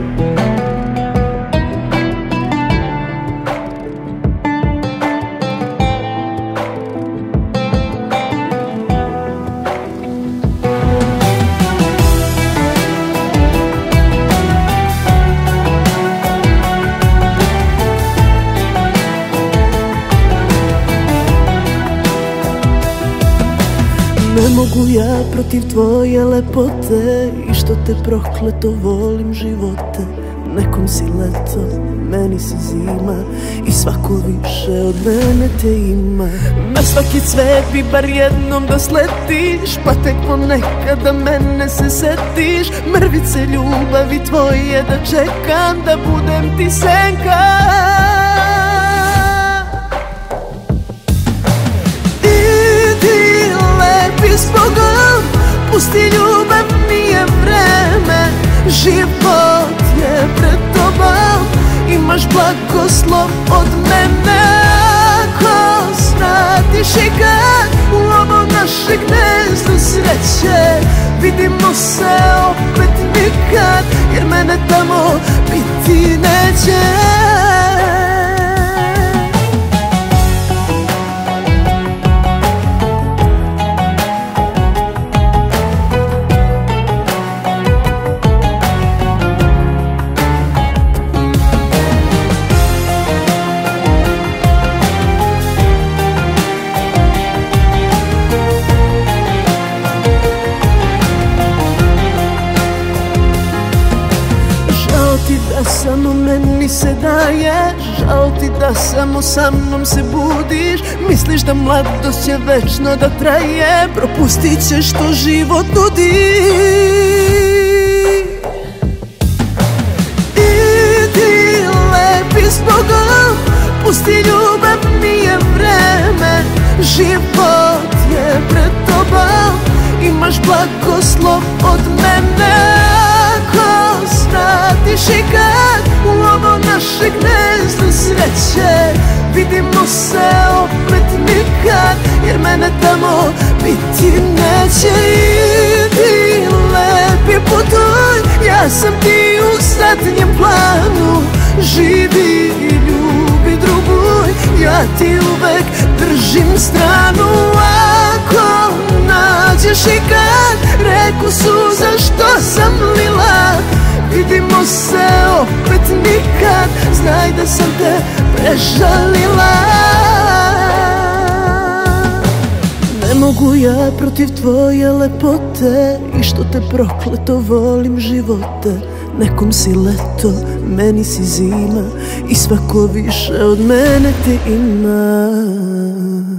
Ne mogu ja protiv tvoje lepote i što te prokleto volim živote. Nekom si leto, meni si zima i svako više od mene te ima. Na svaki cvet bi bar jednom da sletiš, pa tek ponekada mene se setiš. Mrvice ljubavi tvoje da čekam, da budem ti senka. Zbogom, pusti ljubav, nije vreme. Život je pred tobom, imaš blagoslov od mene. Ako svratiš i kad u ovo naše gnezdo sreće, vidimo se opet nikad, jer mene tamo biti neće. Da samo meni se daješ, žao ti da samo sa mnom se budiš. Misliš da mladost će večno da traje, propustit ćeš što život nudi. Idi lepi zbogom, pusti ljubav, nije vreme. Život je pred tobom, imaš blagoslov od mene. Ako svratiš i kad u ovo naše gnezdo sreće, vidimo se opet nikad, jer mene tamo biti neće. Idi lepi putuj, ja sam ti u zadnjem planu. Živi i ljubi druguj, ja ti uvek držim stranu. Ako nađeš i kad reku suza što sam lila, vidimo se opet nikad, znaj da sam te prežalila. Ne mogu ja protiv tvoje lepote i što te prokleto volim živote. Nekom si leto, meni si zima i svako više od mene te ima.